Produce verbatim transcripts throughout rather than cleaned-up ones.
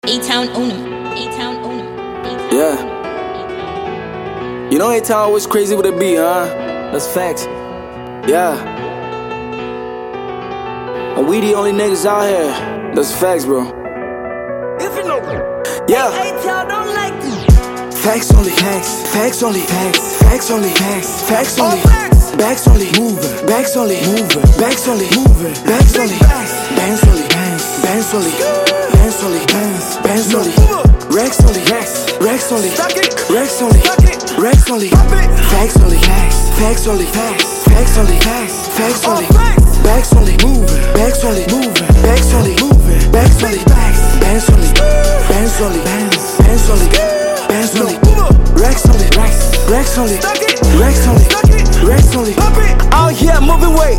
A-Town own him. A-Town own him. Yeah. You know A-Town always crazy with a beat, huh? That's facts. Yeah. And we the only niggas out here. That's facts, bro. If you know, yeah. A-Town don't like you. Facts only, facts, facts only, facts, facts only, facts, facts only, facts. Backs only, mover, backs only, mover, backs only, mover, backs only, bands only, bands, bands only, bands only, bands, bands only, Rex only, Rex, Rex only, Rex only, Rex only, facts only, facts, facts only, facts, facts only, facts, facts only, backs only, mover, backs only, mover, backs only, mover, backs only, bands only, bands only, bands, bands only, bands only, Rex only, Rex, Rex only, Rex only, Rex only. Out here moving weight,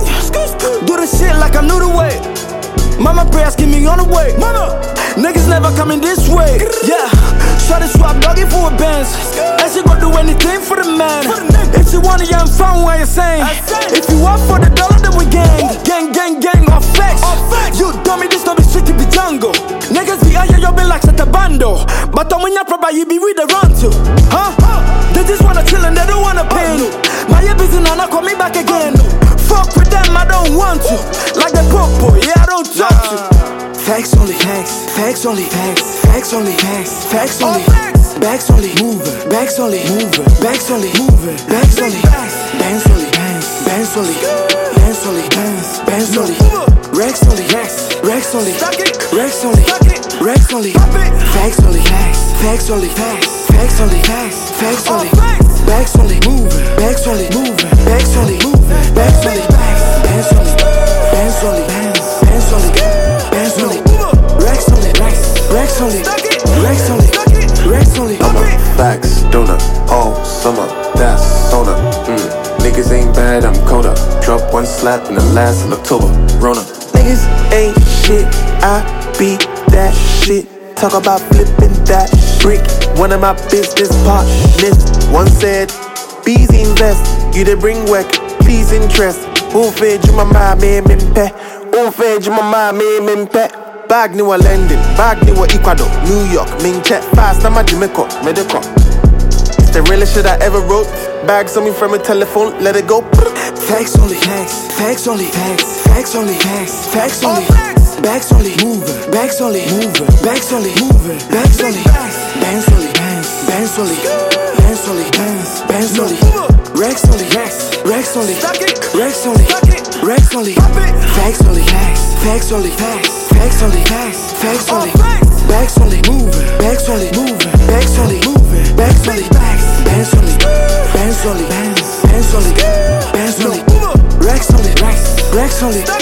do the shit like I'm new to way. Mama prayers keep me on the way. Mama, niggas never coming this way. Yeah, shorty swap doggy for a Benz, and she gon' do anything for the man. If she want it, yeah, I'm fine what you're saying. If you want for the dollar, then we gang, gang, gang, gang, off facts. You dummy, this don't be street, it be jungle. Niggas be out here, you been like set a bando. But when you're proper, you be with the run to, huh? They just wanna chill and they don't wanna pay. My yeah, busy now, now call me back again. Fuck with them, I don't want to. Like the popo, yeah, I don't talk to. Facts only, facts, facts only, facts, facts only, facts, facts only, backs only, mover, backs only, mover, backs only, mover, backs only, bands only, bands, bands only, bands only, bands, bands only, Rex only, Rex, Rex only, Rex only, Rex only, facts only, facts, facts only, facts, facts only, facts, facts only, backs only, mover, backs only, mover, backs only, mover, backs only, bands only, bands only, bands, bands only, bands only, Rex only, Rex, Rex only, Rex only, Rex only. I'm a facts, donut, all summer, that's on mm. Niggas ain't bad, I'm colder. Drop one slap in the last of October, Rona. Niggas ain't shit, I be that shit. Talk about flipping that brick. One of my business partners once said, bees invest, you they bring work, please interest. Who fed you my mind, me mimpe? Who fed you my mind, me mimpe? Bag new lending, bag new Ecuador, New York, Ming check fast, I'm a Jamaica, medical. It's the realest shit I ever wrote. Bags on me from a telephone, let it go. Facts only, facts, facts only, facts, facts only, facts, facts only, backs only, mover, backs only, mover, backs only, mover, backs only, bands only, bands, bands only, bands only, bands, bands only, Rex only, Rex, Rex only, Rex only, Rex only, facts only, facts, facts only, facts, facts only, facts, facts only, backs only, mover, backs only, mover, backs only, mover, backs only, bands only, bands only, bands, bands only, bands only, Rex only, Rex, Rex only.